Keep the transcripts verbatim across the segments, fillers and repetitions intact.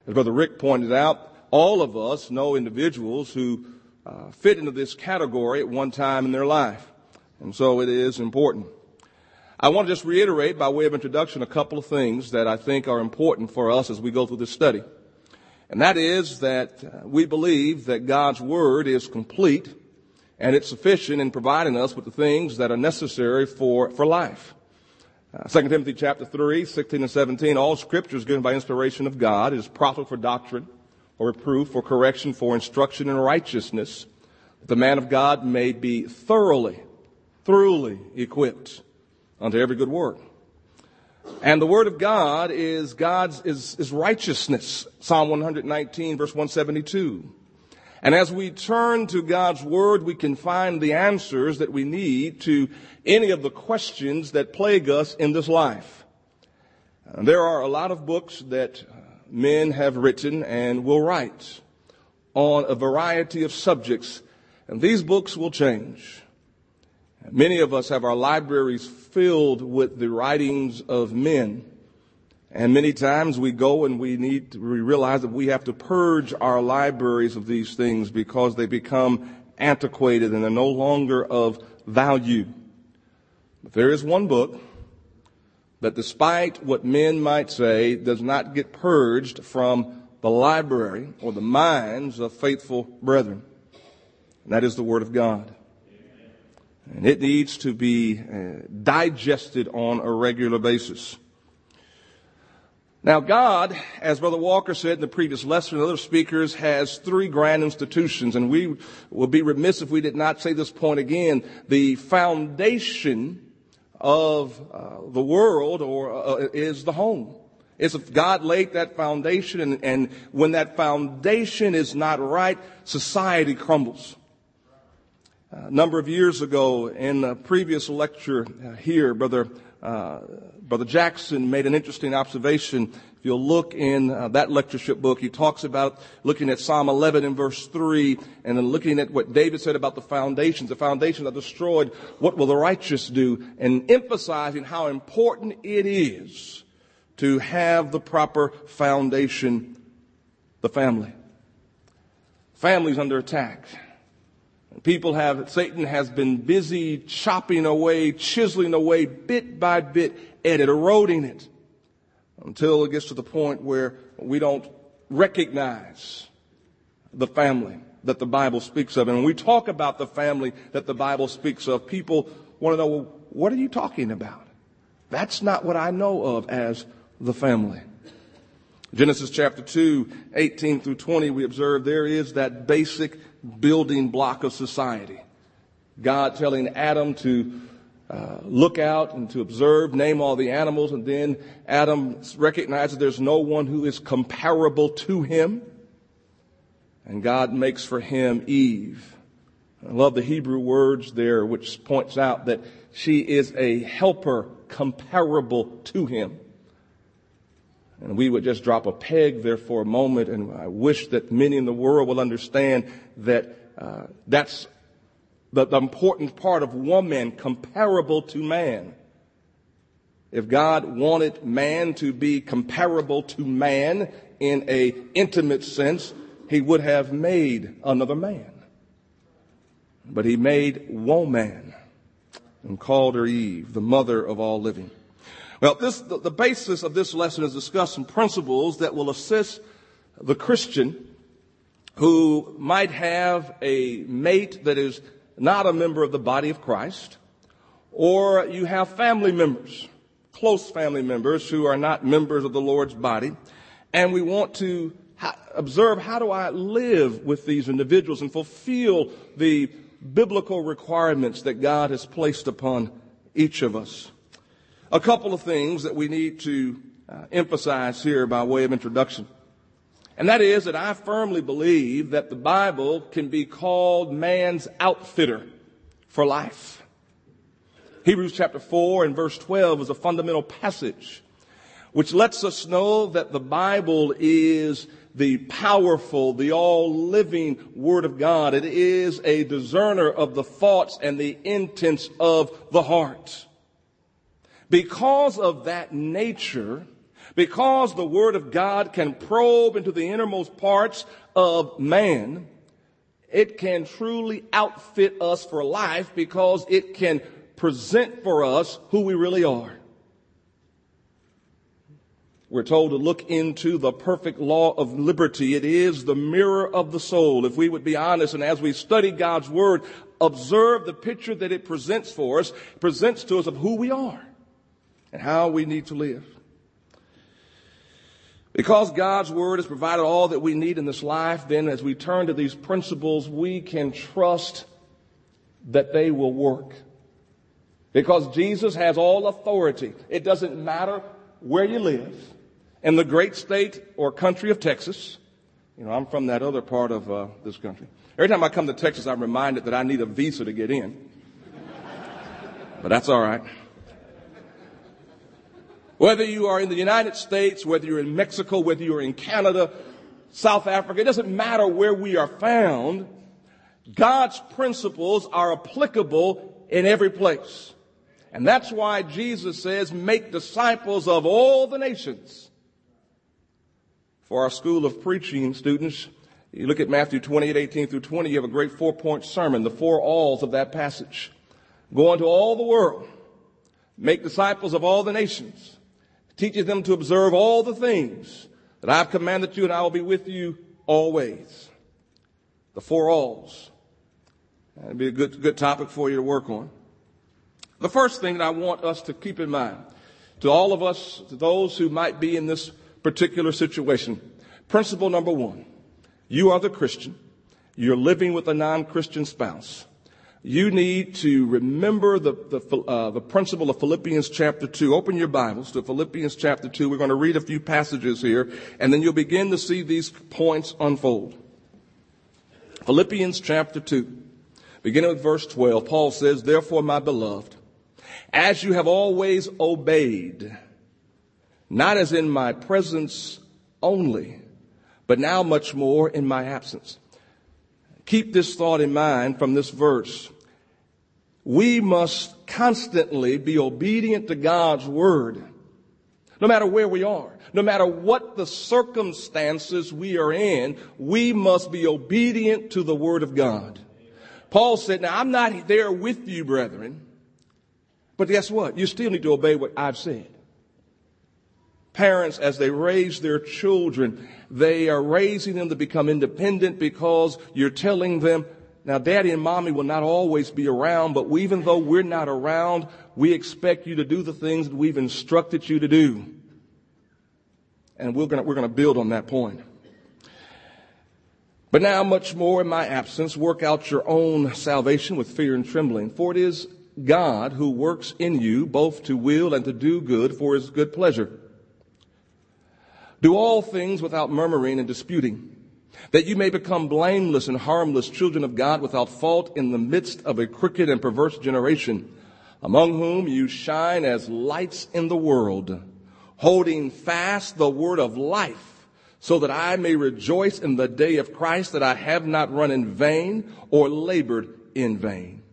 As Brother Rick pointed out, all of us know individuals who uh, fit into this category at one time in their life. And so it is important. I want to just reiterate by way of introduction a couple of things that I think are important for us as we go through this study. And that is that uh, we believe that God's Word is complete and it's sufficient in providing us with the things that are necessary for, for life. Uh, Second Timothy chapter three, sixteen and seventeen, all Scripture is given by inspiration of God. It is profitable for doctrine, for reproof, for correction, for instruction in righteousness, that the man of God may be thoroughly, thoroughly equipped unto every good work. And the Word of God is God's is, is righteousness. Psalm one nineteen, verse one seventy-two. And as we turn to God's Word, we can find the answers that we need to any of the questions that plague us in this life. Uh, there are a lot of books that uh, men have written and will write on a variety of subjects, and these books will change. Many of us have our libraries filled with the writings of men. And many times we go and we need to, we realize that we have to purge our libraries of these things because they become antiquated and they're no longer of value. But there is one book that, despite what men might say, does not get purged from the library or the minds of faithful brethren. And that is the Word of God. And it needs to be uh, digested on a regular basis. Now, God, as Brother Walker said in the previous lesson, and other speakers, has three grand institutions, and we would be remiss if we did not say this point again. The foundation of uh, the world or uh, is the home. It's if God laid that foundation, and, and when that foundation is not right, society crumbles. A number of years ago, in a previous lecture uh, here, Brother uh, Brother Jackson made an interesting observation. If you'll look in uh, that lectureship book, he talks about looking at Psalm eleven and verse three, and then looking at what David said about the foundations. The foundations are destroyed. What will the righteous do? And emphasizing how important it is to have the proper foundation, the family. Family's under attack. People have, Satan has been busy chopping away, chiseling away, bit by bit, at it, eroding it, until it gets to the point where we don't recognize the family that the Bible speaks of. And when we talk about the family that the Bible speaks of, people want to know, well, what are you talking about? That's not what I know of as the family. Genesis chapter two, eighteen through twenty, we observe there is that basic building block of society. God telling Adam to uh, look out and to observe, name all the animals, and then Adam recognizes there's no one who is comparable to him. And God makes for him Eve. I love the Hebrew words there, which points out that she is a helper comparable to him. And we would just drop a peg there for a moment, and I wish that many in the world will understand that uh, that's the, the important part of woman, comparable to man. If God wanted man to be comparable to man in a intimate sense, he would have made another man. But he made woman and called her Eve, the mother of all living. Well, this, the, the basis of this lesson is discuss some principles that will assist the Christian who might have a mate that is not a member of the body of Christ, or you have family members, close family members who are not members of the Lord's body, and we want to ha- observe how do I live with these individuals and fulfill the biblical requirements that God has placed upon each of us. A couple of things that we need to uh, emphasize here by way of introduction. And that is that I firmly believe that the Bible can be called man's outfitter for life. Hebrews chapter four and verse twelve is a fundamental passage which lets us know that the Bible is the powerful, the all-living Word of God. It is a discerner of the thoughts and the intents of the heart. Because of that nature, Because the Word of God can probe into the innermost parts of man, it can truly outfit us for life because it can present for us who we really are. We're told to look into the perfect law of liberty. It is the mirror of the soul. If we would be honest, and as we study God's Word, observe the picture that it presents for us, it presents to us of who we are and how we need to live. Because God's Word has provided all that we need in this life, then as we turn to these principles, we can trust that they will work. Because Jesus has all authority. It doesn't matter where you live, in the great state or country of Texas. You know, I'm from that other part of uh, this country. Every time I come to Texas, I'm reminded that I need a visa to get in. But that's all right. Whether you are in the United States, whether you're in Mexico, whether you're in Canada, South Africa, it doesn't matter where we are found. God's principles are applicable in every place. And that's why Jesus says, make disciples of all the nations. For our School of Preaching students, you look at Matthew twenty-eight, eighteen through twenty, you have a great four-point sermon, the four alls of that passage. Go into all the world, make disciples of all the nations, teaching them to observe all the things that I've commanded you, and I will be with you always. The four alls. That'd be a good, good topic for you to work on. The first thing that I want us to keep in mind, to all of us, to those who might be in this particular situation, principle number one, you are the Christian. You're living with a non-Christian spouse. You need to remember the, the, uh, the principle of Philippians chapter two. Open your Bibles to Philippians chapter two. We're going to read a few passages here, and then you'll begin to see these points unfold. Philippians chapter two, beginning with verse twelve, Paul says, therefore, my beloved, as you have always obeyed, not as in my presence only, but now much more in my absence. Keep this thought in mind from this verse. We must constantly be obedient to God's Word, no matter where we are, no matter what the circumstances we are in, we must be obedient to the Word of God. Paul said, now I'm not there with you, brethren, but guess what? You still need to obey what I've said. Parents, as they raise their children, they are raising them to become independent because you're telling them, now daddy and mommy will not always be around, but we, even though we're not around, we expect you to do the things that we've instructed you to do. And we're going we're going to build on that point. But now much more in my absence, work out your own salvation with fear and trembling, for it is God who works in you both to will and to do good for his good pleasure. Do all things without murmuring and disputing, that you may become blameless and harmless children of God without fault in the midst of a crooked and perverse generation, among whom you shine as lights in the world, holding fast the word of life, so that I may rejoice in the day of Christ, that I have not run in vain or labored in vain.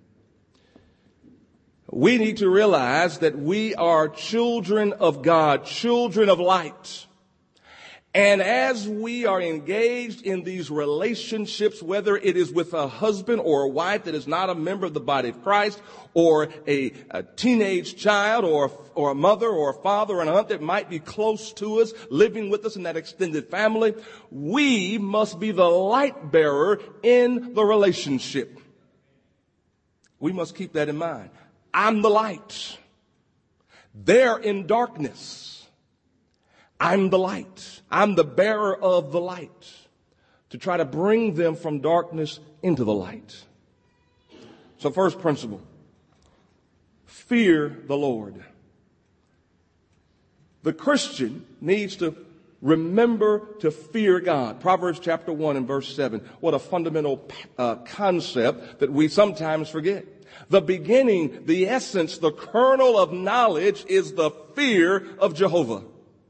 We need to realize that we are children of God, children of light. And as we are engaged in these relationships, whether it is with a husband or a wife that is not a member of the body of Christ, or a, a teenage child, or, or a mother or a father or an aunt that might be close to us, living with us in that extended family, we must be the light bearer in the relationship. We must keep that in mind. I'm the light. They're in darkness. I'm the light. I'm the bearer of the light to try to bring them from darkness into the light. So first principle, fear the Lord. The Christian needs to remember to fear God. Proverbs chapter one and verse seven. What a fundamental uh, concept that we sometimes forget. The beginning, the essence, the kernel of knowledge is the fear of Jehovah.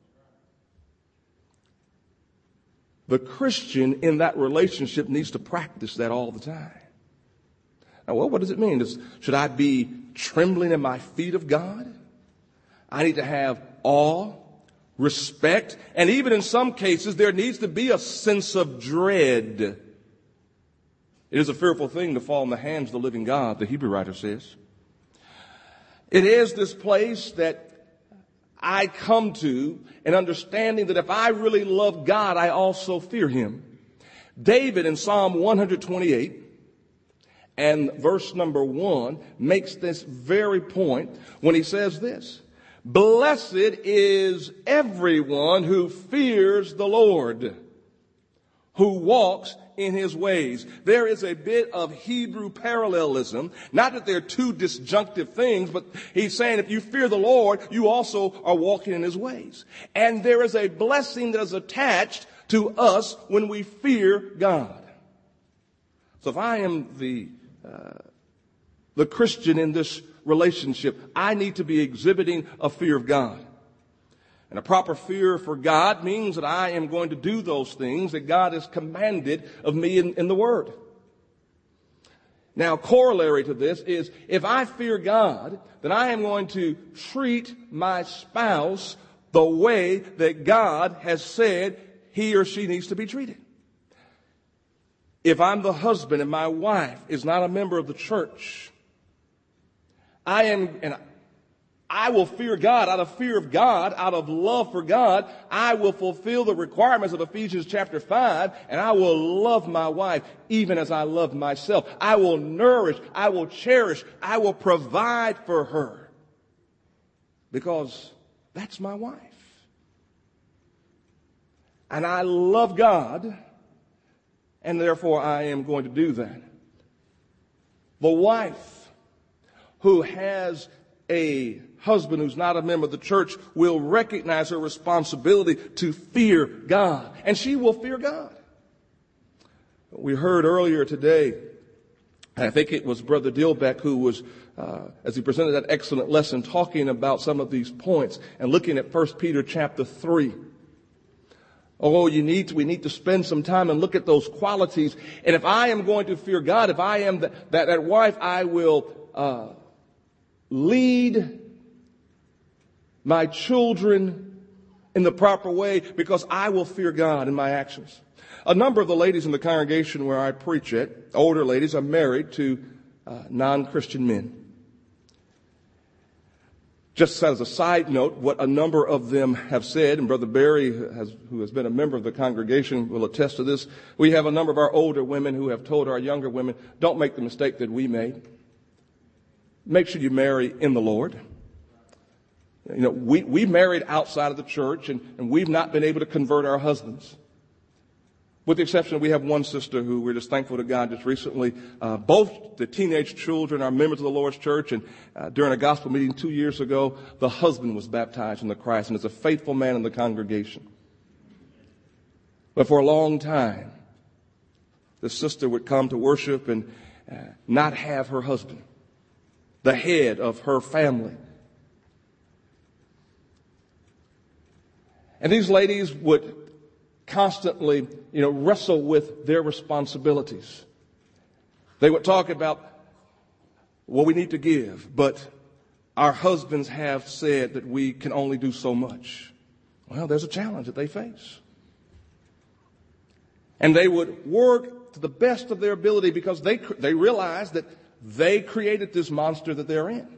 The Christian in that relationship needs to practice that all the time. Now, well, what does it mean? Does, should I be trembling in my feet of God? I need to have awe, respect, and even in some cases there needs to be a sense of dread. It is a fearful thing to fall in the hands of the living God, the Hebrew writer says. It is this place that I come to an understanding that if I really love God, I also fear Him. David in Psalm one twenty-eight and verse number one makes this very point when he says this: "Blessed is everyone who fears the Lord, who walks in His ways." There is a bit of Hebrew parallelism. Not that they're two disjunctive things, but he's saying if you fear the Lord, you also are walking in His ways. And there is a blessing that is attached to us when we fear God. So if I am the uh, the Christian in this relationship, I need to be exhibiting a fear of God. And a proper fear for God means that I am going to do those things that God has commanded of me in, in the Word. Now, corollary to this is if I fear God, then I am going to treat my spouse the way that God has said he or she needs to be treated. If I'm the husband and my wife is not a member of the church, I am, and I will fear God. Out of fear of God, out of love for God, I will fulfill the requirements of Ephesians chapter five, and I will love my wife even as I love myself. I will nourish, I will cherish, I will provide for her because that's my wife. And I love God, and therefore I am going to do that. The wife who has a husband who's not a member of the church will recognize her responsibility to fear God, and she will fear God. We heard earlier today, I think it was Brother Dilbeck who was, uh, as he presented that excellent lesson, talking about some of these points and looking at First Peter chapter three. Oh, you need to, we need to spend some time and look at those qualities. And if I am going to fear God, if I am the, that, that wife, I will uh, lead my children in the proper way because I will fear God in my actions. A number of the ladies in the congregation where I preach at, older ladies, are married to uh, non-Christian men. Just as a side note, what a number of them have said, and Brother Barry, has, who has been a member of the congregation, will attest to this. We have a number of our older women who have told our younger women, don't make the mistake that we made. Make sure you marry in the Lord. You know, we, we married outside of the church, and, and we've not been able to convert our husbands. With the exception of we have one sister who we're just thankful to God just recently. Uh, both the teenage children are members of the Lord's church, and uh, during a gospel meeting two years ago, the husband was baptized in the Christ and is a faithful man in the congregation. But for a long time, the sister would come to worship and uh, not have her husband, the head of her family. And these ladies would constantly, you know, wrestle with their responsibilities. They would talk about what we need to give, but our husbands have said that we can only do so much. Well, there's a challenge that they face. And they would work to the best of their ability because they they realize that they created this monster that they're in.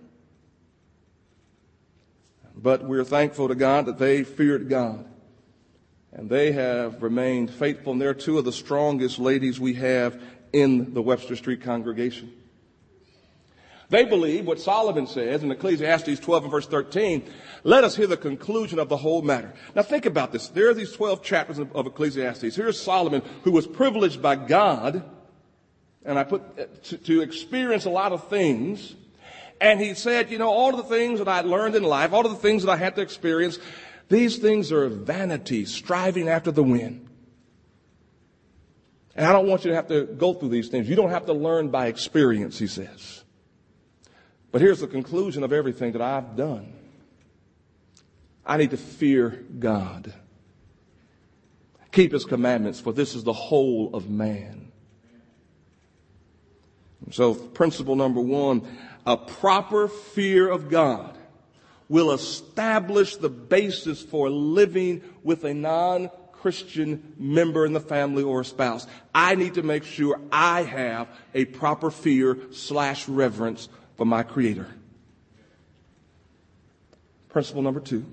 But we're thankful to God that they feared God. And they have remained faithful, and they're two of the strongest ladies we have in the Webster Street congregation. They believe what Solomon says in Ecclesiastes twelve and verse thirteen, let us hear the conclusion of the whole matter. Now think about this. There are these twelve chapters of, of Ecclesiastes. Here's Solomon, who was privileged by God, and I put to, to experience a lot of things. And he said, you know, all of the things that I learned in life, all of the things that I had to experience, these things are vanity, striving after the wind. And I don't want you to have to go through these things. You don't have to learn by experience, he says. But here's the conclusion of everything that I've done. I need to fear God. Keep his commandments, for this is the whole of man. And so principle number one, a proper fear of God will establish the basis for living with a non-Christian member in the family or a spouse. I need to make sure I have a proper fear slash reverence for my Creator. Principle number two.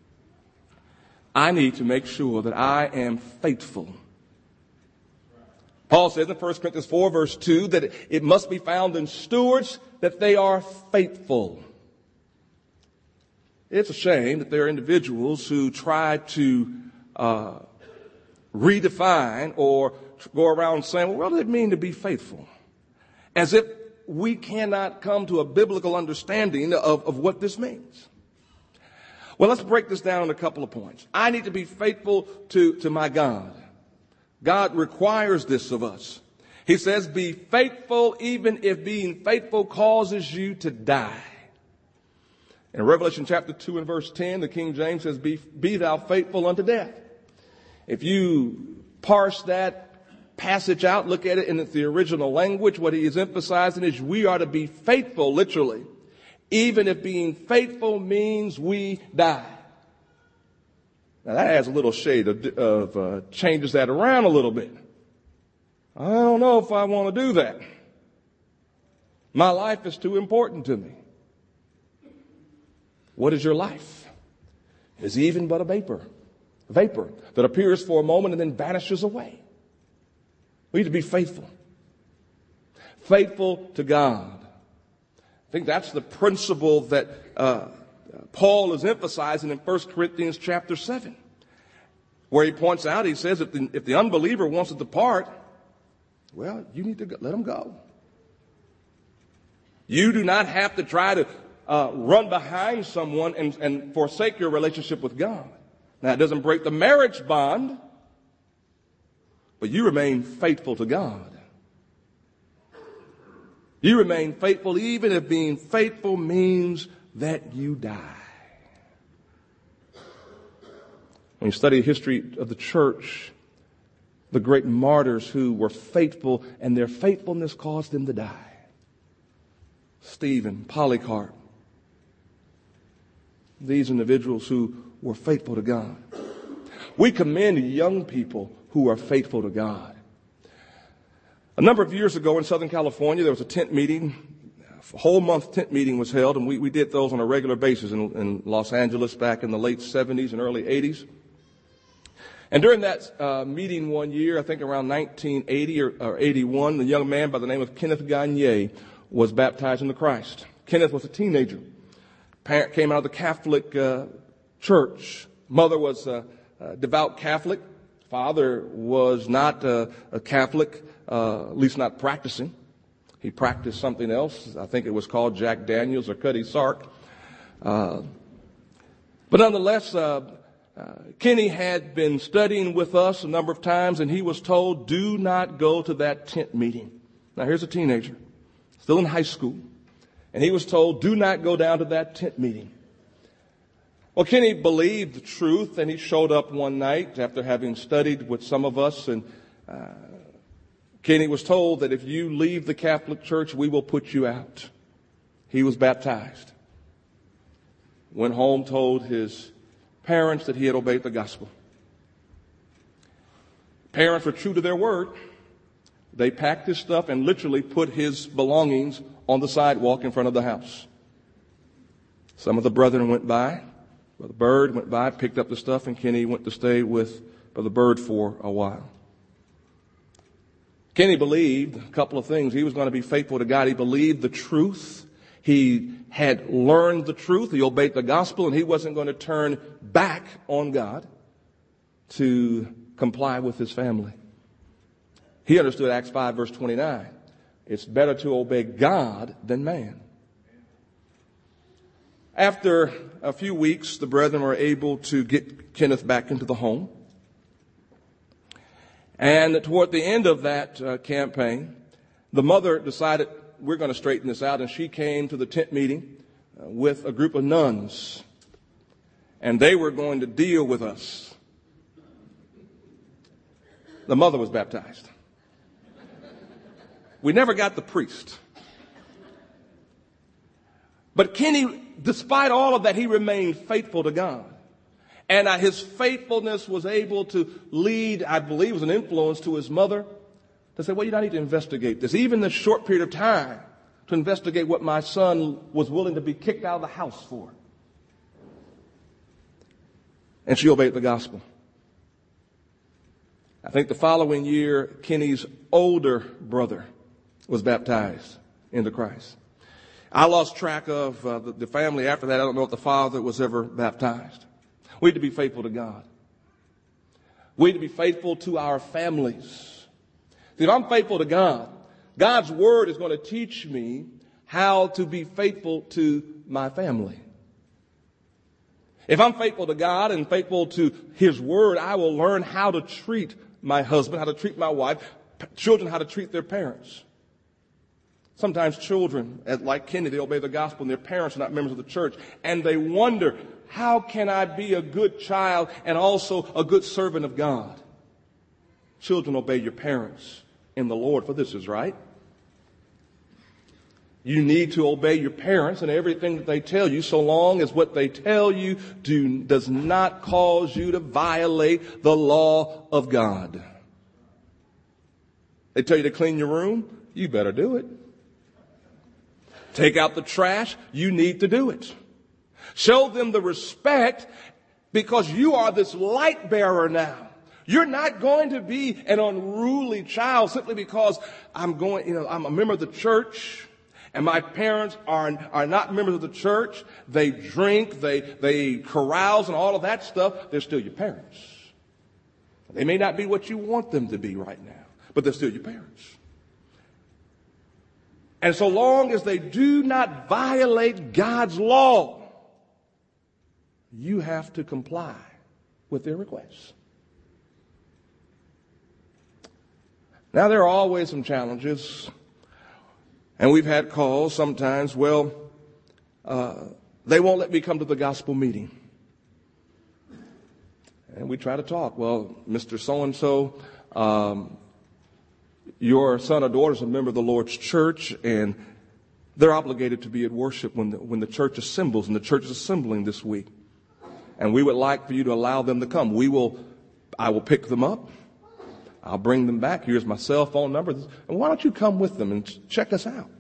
I need to make sure that I am faithful. Paul says in First Corinthians four, verse two, that it, it must be found in stewards that they are faithful. It's a shame that there are individuals who try to uh, redefine or go around saying, well, what does it mean to be faithful? As if we cannot come to a biblical understanding of, of what this means. Well, let's break this down in a couple of points. I need to be faithful to, to my God. God requires this of us. He says, be faithful even if being faithful causes you to die. In Revelation chapter two and verse ten, the King James says, be, be thou faithful unto death. If you parse that passage out, look at it in the original language, what he is emphasizing is we are to be faithful, literally, even if being faithful means we die. Now that adds a little shade of, of uh, changes that around a little bit. I don't know if I want to do that. My life is too important to me. What is your life? It is even but a vapor, a vapor that appears for a moment and then vanishes away. We need to be faithful. Faithful to God. I think that's the principle that uh, Paul is emphasizing in First Corinthians chapter seven, where he points out, he says, if the, if the unbeliever wants to depart, well, you need to go, let him go. You do not have to try to uh, run behind someone and, and forsake your relationship with God. Now, it doesn't break the marriage bond, but you remain faithful to God. You remain faithful even if being faithful means that you die. When you study the history of the church, the great martyrs who were faithful and their faithfulness caused them to die. Stephen, Polycarp. These individuals who were faithful to God. We commend young people who are faithful to God. A number of years ago in Southern California, there was a tent meeting. A whole month tent meeting was held, and we, we did those on a regular basis in, in Los Angeles back in the late seventies and early eighties. And during that uh, meeting one year, I think around nineteen eighty or, or eighty-one, a young man by the name of Kenneth Gagne was baptized into Christ. Kenneth was a teenager. Parent came out of the Catholic uh, church. Mother was a, a devout Catholic. Father was not uh, a Catholic, uh, at least not practicing. He practiced something else. I think it was called Jack Daniels or Cuddy Sark. Uh, but nonetheless, uh, uh, Kenny had been studying with us a number of times, and he was told, do not go to that tent meeting. Now, here's a teenager, still in high school, and he was told, do not go down to that tent meeting. Well, Kenny believed the truth, and he showed up one night after having studied with some of us, and uh, Kenny was told that if you leave the Catholic Church, we will put you out. He was baptized. Went home, told his parents that he had obeyed the gospel. Parents were true to their word. They packed his stuff and literally put his belongings on the sidewalk in front of the house. Some of the brethren went by. Brother Bird went by, picked up the stuff, and Kenny went to stay with Brother Bird for a while. Kenny believed a couple of things. He was going to be faithful to God. He believed the truth. He had learned the truth. He obeyed the gospel, and he wasn't going to turn back on God to comply with his family. He understood Acts five, verse twenty-nine. It's better to obey God than man. After a few weeks, the brethren were able to get Kenneth back into the home. And toward the end of that uh, campaign, the mother decided, we're going to straighten this out. And she came to the tent meeting uh, with a group of nuns. And they were going to deal with us. The mother was baptized. We never got the priest. But Kenny despite all of that, he remained faithful to God. And uh, his faithfulness was able to lead, I believe, was an influence to his mother to say, well, you don't need to investigate this. Even this short period of time to investigate what my son was willing to be kicked out of the house for. And she obeyed the gospel. I think the following year, Kenny's older brother was baptized into Christ. I lost track of uh, the, the family after that. I don't know if the father was ever baptized. We need to be faithful to God. We need to be faithful to our families. See, if I'm faithful to God, God's word is going to teach me how to be faithful to my family. If I'm faithful to God and faithful to his word, I will learn how to treat my husband, how to treat my wife, children, how to treat their parents. Sometimes children, like Kenny, they obey the gospel and their parents are not members of the church. And they wonder, how can I be a good child and also a good servant of God? Children, obey your parents in the Lord, for this is right. You need to obey your parents and everything that they tell you, so long as what they tell you do, does not cause you to violate the law of God. They tell you to clean your room, you better do it. Take out the trash, you need to do it. Show them the respect because you are this light bearer now. You're not going to be an unruly child simply because I'm going, you know, I'm a member of the church and my parents are, are not members of the church. They drink, they, they carouse and all of that stuff. They're still your parents. They may not be what you want them to be right now, but they're still your parents. And so long as they do not violate God's law, you have to comply with their requests. Now, there are always some challenges, and we've had calls sometimes, well, uh, they won't let me come to the gospel meeting. And we try to talk. Well, Mister So-and-so, um, your son or daughter is a member of the Lord's church, and they're obligated to be at worship when the, when the church assembles, and the church is assembling this week. And we would like for you to allow them to come. We will, I will pick them up. I'll bring them back. Here's my cell phone number. And why don't you come with them and check us out?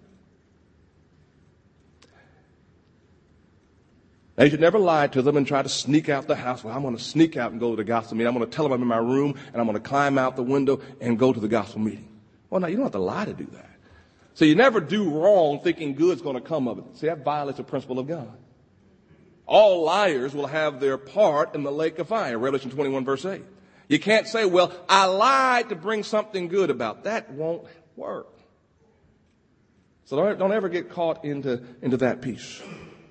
Now, you should never lie to them and try to sneak out the house. Well, I'm going to sneak out and go to the gospel meeting. I'm going to tell them I'm in my room, and I'm going to climb out the window and go to the gospel meeting. Well, no, you don't have to lie to do that. So you never do wrong thinking good's going to come of it. See, that violates the principle of God. All liars will have their part in the lake of fire. Revelation twenty-one, verse eight. You can't say, well, I lied to bring something good about. That won't work. So don't, don't ever get caught into, into that piece.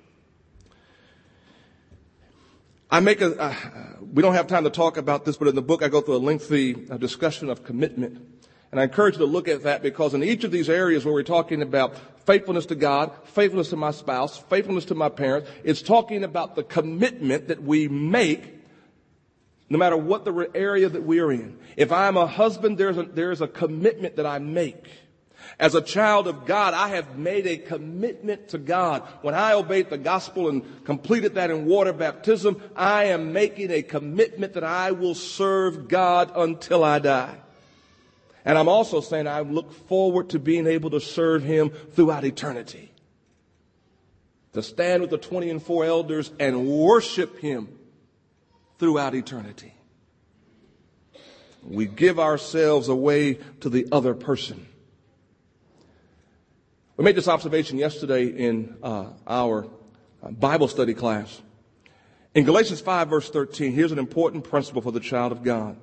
I make a, uh, we don't have time to talk about this, but in the book I go through a lengthy uh, discussion of commitment. And I encourage you to look at that because in each of these areas where we're talking about faithfulness to God, faithfulness to my spouse, faithfulness to my parents, it's talking about the commitment that we make no matter what the area that we are in. If I'm a husband, there's a, there's a commitment that I make. As a child of God, I have made a commitment to God. When I obeyed the gospel and completed that in water baptism, I am making a commitment that I will serve God until I die. And I'm also saying I look forward to being able to serve him throughout eternity. To stand with the twenty and four elders and worship him throughout eternity. We give ourselves away to the other person. We made this observation yesterday in uh, our Bible study class. In Galatians five, verse thirteen, here's an important principle for the child of God.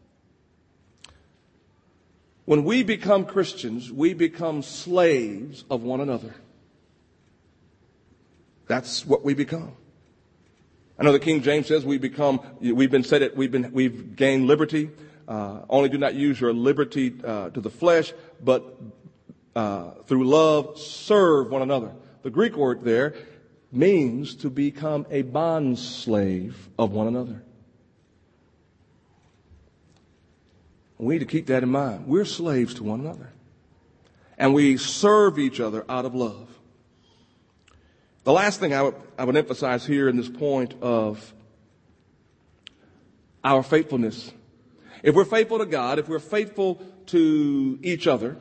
When we become Christians, we become slaves of one another. That's what we become. I know the King James says we become, we've been said it, we've been, we've gained liberty. Uh, only do not use your liberty uh, to the flesh, but uh, through love serve one another. The Greek word there means to become a bond slave of one another. We need to keep that in mind. We're slaves to one another. And we serve each other out of love. The last thing I would, I would emphasize here in this point of our faithfulness. If we're faithful to God, if we're faithful to each other,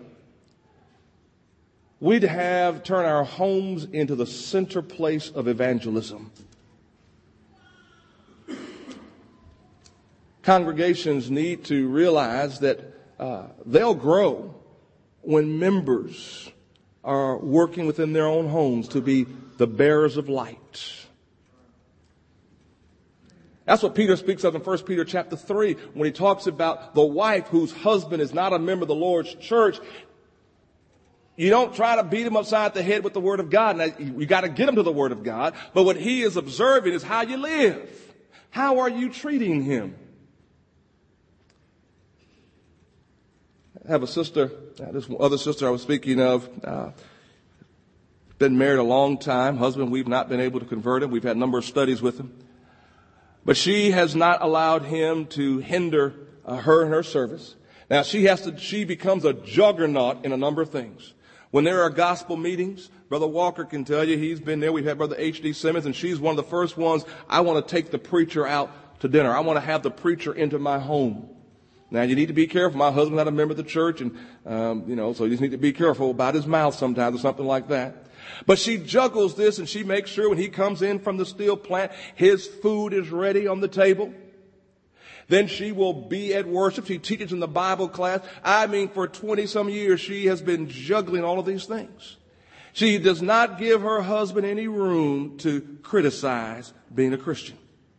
we'd have turn our homes into the center place of evangelism. Congregations need to realize that uh, they'll grow when members are working within their own homes to be the bearers of light. That's what Peter speaks of in First Peter chapter three when he talks about the wife whose husband is not a member of the Lord's church. You don't try to beat him upside the head with the Word of God. Now, you got to get him to the Word of God. But what he is observing is how you live. How are you treating him? I have a sister, uh, this other sister I was speaking of, uh, been married a long time. Husband, we've not been able to convert him. We've had a number of studies with him. But she has not allowed him to hinder uh, her in her service. Now, she has to, she becomes a juggernaut in a number of things. When there are gospel meetings, Brother Walker can tell you, he's been there. We've had Brother H D Simmons, and she's one of the first ones. I want to take the preacher out to dinner. I want to have the preacher into my home. Now, you need to be careful. My husband's not a member of the church, and, um, you know, so you just need to be careful about his mouth sometimes or something like that. But she juggles this, and she makes sure when he comes in from the steel plant, his food is ready on the table. Then she will be at worship. She teaches in the Bible class. I mean, for twenty some years, she has been juggling all of these things. She does not give her husband any room to criticize being a Christian.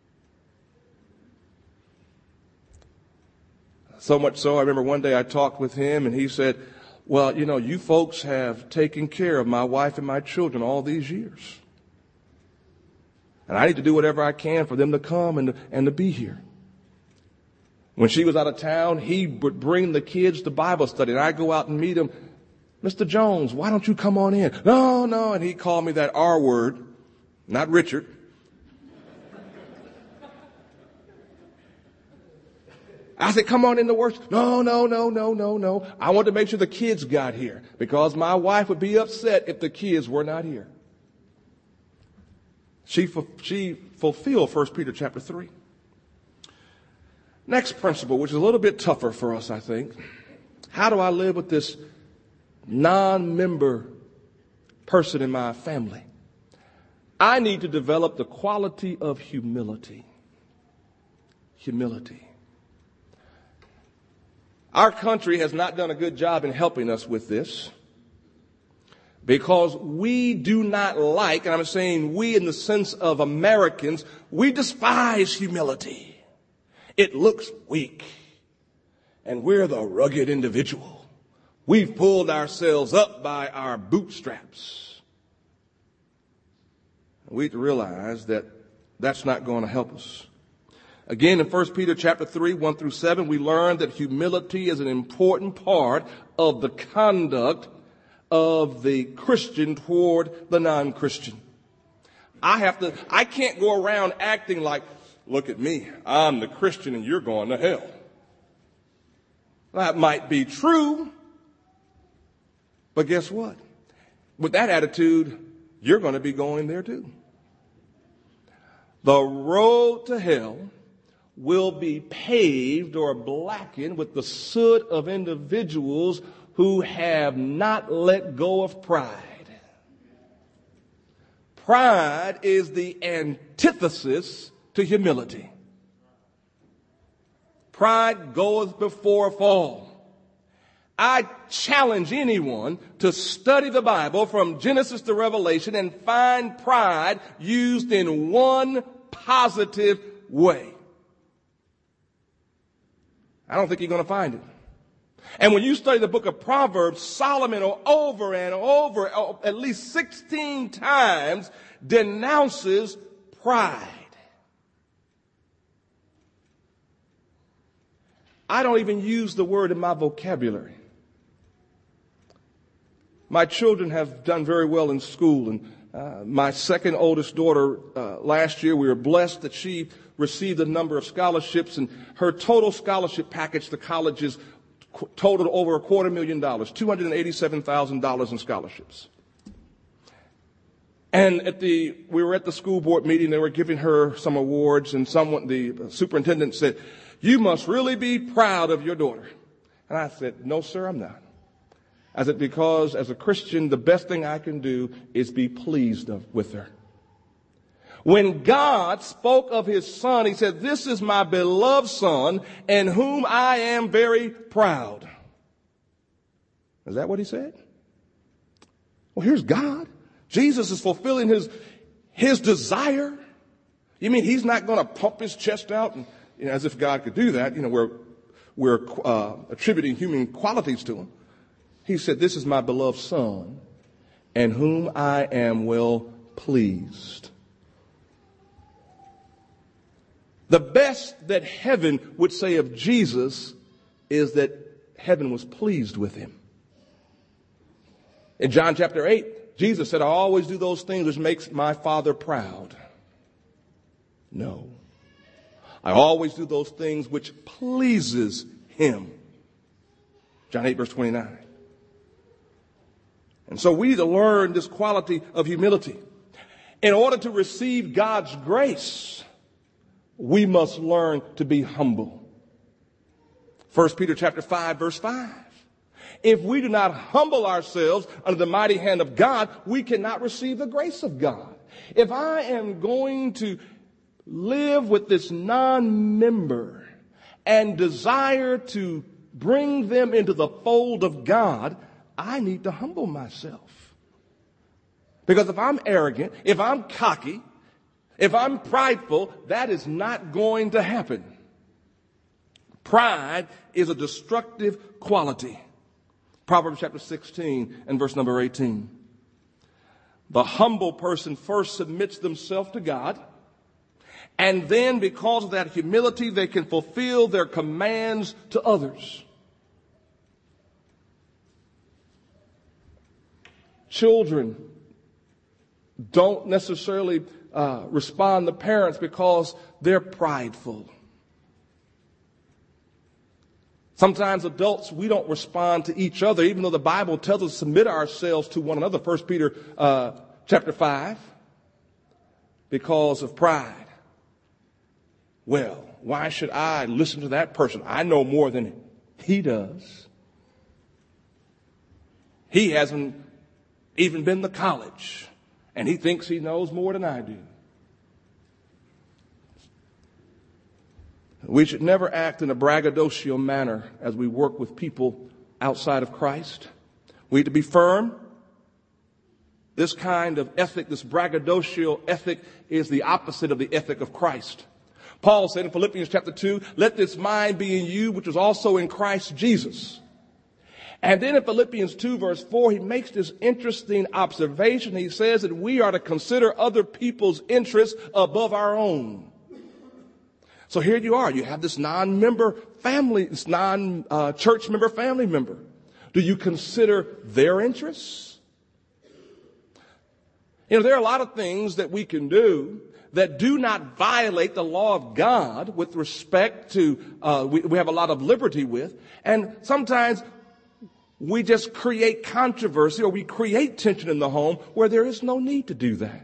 So much so, I remember one day I talked with him, and he said, well, you know, you folks have taken care of my wife and my children all these years. And I need to do whatever I can for them to come and to, and to be here. When she was out of town, he would bring the kids to Bible study, and I'd go out and meet him. Mister Jones, why don't you come on in? No, no, and he called me that R word, not Richard. I said, come on in to worship. No, no, no, no, no, no. I want to make sure the kids got here because my wife would be upset if the kids were not here. She, she fulfilled First Peter chapter three. Next principle, which is a little bit tougher for us, I think. How do I live with this non-member person in my family? I need to develop the quality of humility. Humility. Our country has not done a good job in helping us with this because we do not like, and I'm saying we in the sense of Americans, we despise humility. It looks weak, and we're the rugged individual. We've pulled ourselves up by our bootstraps. We have to realize that that's not going to help us. Again, in First Peter chapter three, one through seven, we learn that humility is an important part of the conduct of the Christian toward the non-Christian. I have to, I can't go around acting like, look at me, I'm the Christian and you're going to hell. That might be true, but guess what? With that attitude, you're going to be going there too. The road to hell will be paved or blackened with the soot of individuals who have not let go of pride. Pride is the antithesis to humility. Pride goeth before a fall. I challenge anyone to study the Bible from Genesis to Revelation and find pride used in one positive way. I don't think you're going to find it. And when you study the book of Proverbs, Solomon over and over, at least sixteen times, denounces pride. I don't even use the word in my vocabulary. My children have done very well in school, and uh, my second oldest daughter, uh, last year, we were blessed that she received a number of scholarships, and her total scholarship package to colleges totaled over a quarter million dollars, two hundred eighty-seven thousand dollars in scholarships. And at the, we were at the school board meeting, they were giving her some awards, and someone, the superintendent said, "You must really be proud of your daughter." And I said, "No, sir, I'm not." I said, "Because as a Christian, the best thing I can do is be pleased of, with her." When God spoke of his son, he said, "This is my beloved son in whom I am very proud." Is that what he said? Well, here's God. Jesus is fulfilling his, his desire. You mean he's not going to pump his chest out and, you know, as if God could do that? You know, we're, we're uh, attributing human qualities to him. He said, "This is my beloved son in whom I am well pleased." The best that heaven would say of Jesus is that heaven was pleased with him. In John chapter eight, Jesus said, "I always do those things which makes my Father proud." No. I always do those things which pleases him. John eight verse twenty-nine. And so we need to learn this quality of humility. In order to receive God's grace, we must learn to be humble. First Peter chapter five verse five. If we do not humble ourselves under the mighty hand of God, we cannot receive the grace of God. If I am going to live with this non-member and desire to bring them into the fold of God, I need to humble myself. Because if I'm arrogant, if I'm cocky, if I'm prideful, that is not going to happen. Pride is a destructive quality. Proverbs chapter sixteen and verse number eighteen. The humble person first submits themselves to God, and then because of that humility, they can fulfill their commands to others. Children don't necessarily uh, respond to parents because they're prideful. Sometimes adults, we don't respond to each other, even though the Bible tells us to submit ourselves to one another, First Peter uh, chapter five, because of pride. Well, why should I listen to that person? I know more than he does. He hasn't even been to college, and he thinks he knows more than I do. We should never act in a braggadocio manner as we work with people outside of Christ. We need to be firm. This kind of ethic, this braggadocio ethic, is the opposite of the ethic of Christ. Paul said in Philippians chapter two, "Let this mind be in you, which was also in Christ Jesus." And then in Philippians two verse four, he makes this interesting observation. He says that we are to consider other people's interests above our own. So here you are. You have this non-member family, this non-church member family member. Do you consider their interests? You know, there are a lot of things that we can do that do not violate the law of God with respect to, uh, we, we have a lot of liberty with. And sometimes we just create controversy or we create tension in the home where there is no need to do that.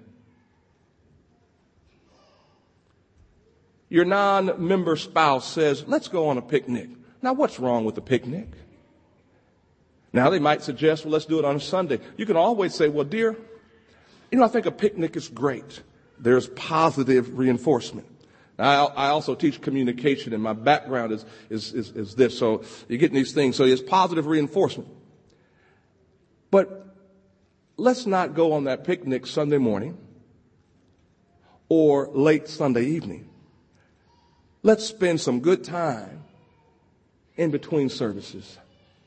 Your non-member spouse says, "Let's go on a picnic." Now, what's wrong with a picnic? Now, they might suggest, "Well, let's do it on a Sunday." You can always say, "Well, dear, you know, I think a picnic is great." There's positive reinforcement. Now, I, I also teach communication, and my background is, is, is, is this. So you're getting these things. So it's positive reinforcement. But let's not go on that picnic Sunday morning or late Sunday evening. Let's spend some good time in between services.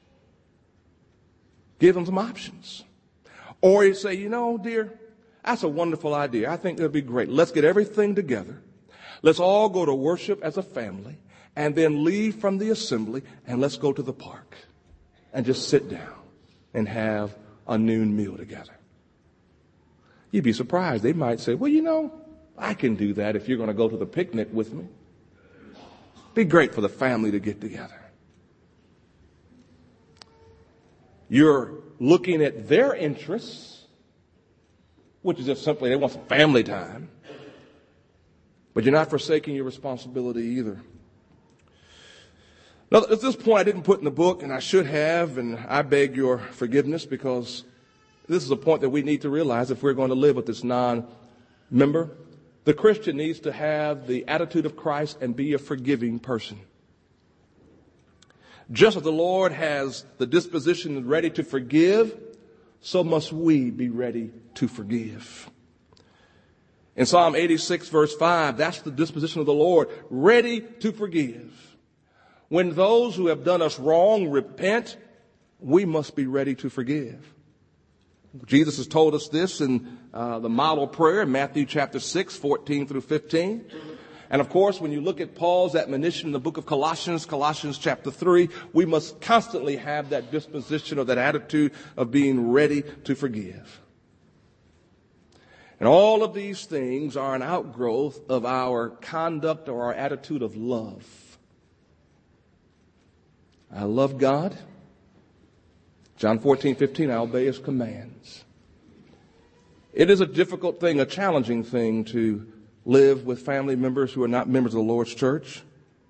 Give them some options. Or you say, "You know, dear, that's a wonderful idea. I think that'd be great. Let's get everything together. Let's all go to worship as a family and then leave from the assembly and let's go to the park and just sit down and have a noon meal together." You'd be surprised. They might say, "Well, you know, I can do that if you're going to go to the picnic with me." Be great for the family to get together. You're looking at their interests which is just simply they want some family time. But you're not forsaking your responsibility either. Now, at this point, I didn't put in the book, and I should have, and I beg your forgiveness, because this is a point that we need to realize if we're going to live with this non-member. The Christian needs to have the attitude of Christ and be a forgiving person. Just as the Lord has the disposition ready to forgive, so must we be ready to forgive. In Psalm eighty-six, verse five, that's the disposition of the Lord, ready to forgive. When those who have done us wrong repent, we must be ready to forgive. Jesus has told us this in uh, the model prayer in Matthew chapter six, fourteen through fifteen. And of course, when you look at Paul's admonition in the book of Colossians, Colossians chapter three, we must constantly have that disposition or that attitude of being ready to forgive. And all of these things are an outgrowth of our conduct or our attitude of love. I love God. John fourteen, fifteen, I obey his commands. It is a difficult thing, a challenging thing to live with family members who are not members of the Lord's church.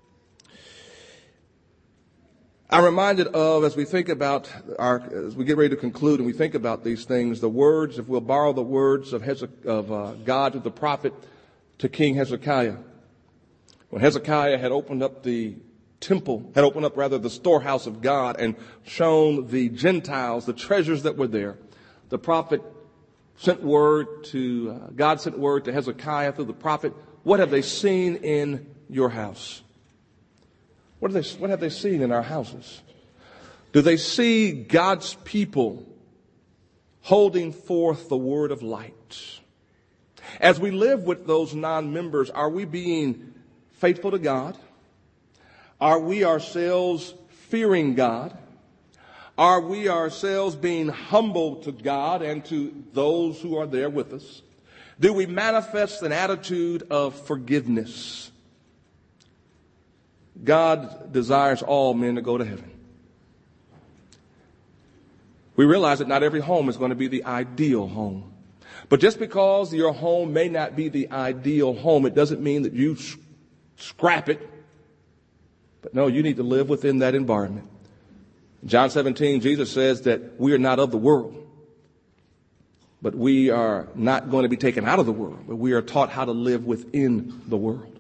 I'm reminded of, as we think about our, as we get ready to conclude and we think about these things, the words, if we'll borrow the words of, Hezek, of uh, God to the prophet to King Hezekiah. When Hezekiah had opened up the temple, had opened up rather the storehouse of God and shown the Gentiles the treasures that were there, the prophet sent word to, uh, God sent word to Hezekiah through the prophet, what have they seen in your house? What have they, what have they seen in our houses? Do they see God's people holding forth the word of light? As we live with those non-members, are we being faithful to God? Are we ourselves fearing God? Are we ourselves being humble to God and to those who are there with us? Do we manifest an attitude of forgiveness? God desires all men to go to heaven. We realize that not every home is going to be the ideal home. But just because your home may not be the ideal home, it doesn't mean that you scrap it. But no, you need to live within that environment. John seventeen, Jesus says that we are not of the world, but we are not going to be taken out of the world, but we are taught how to live within the world.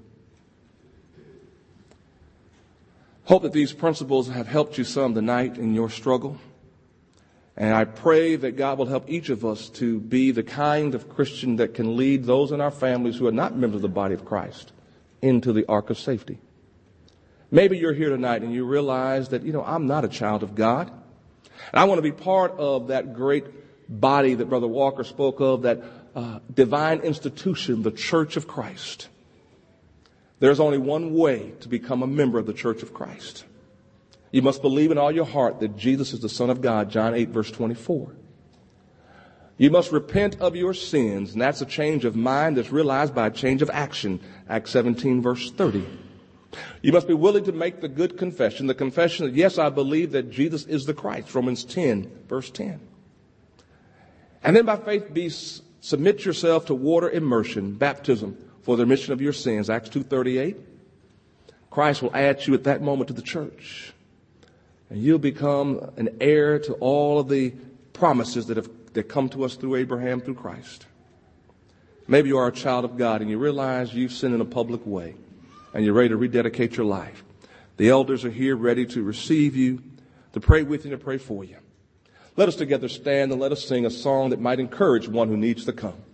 Hope that these principles have helped you some tonight in your struggle. And I pray that God will help each of us to be the kind of Christian that can lead those in our families who are not members of the body of Christ into the ark of safety. Maybe you're here tonight and you realize that, you know, I'm not a child of God. And I want to be part of that great body that Brother Walker spoke of, that uh, divine institution, the Church of Christ. There's only one way to become a member of the Church of Christ. You must believe in all your heart that Jesus is the Son of God, John eight, verse twenty-four. You must repent of your sins, and that's a change of mind that's realized by a change of action, Acts seventeen, verse thirty. You must be willing to make the good confession, the confession that, yes, I believe that Jesus is the Christ, Romans ten, verse ten. And then by faith be, submit yourself to water immersion, baptism, for the remission of your sins, Acts two thirty-eight. Christ will add you at that moment to the church. And you'll become an heir to all of the promises that have that come to us through Abraham, through Christ. Maybe you are a child of God and you realize you've sinned in a public way and you're ready to rededicate your life. The elders are here ready to receive you, to pray with you, and to pray for you. Let us together stand and let us sing a song that might encourage one who needs to come.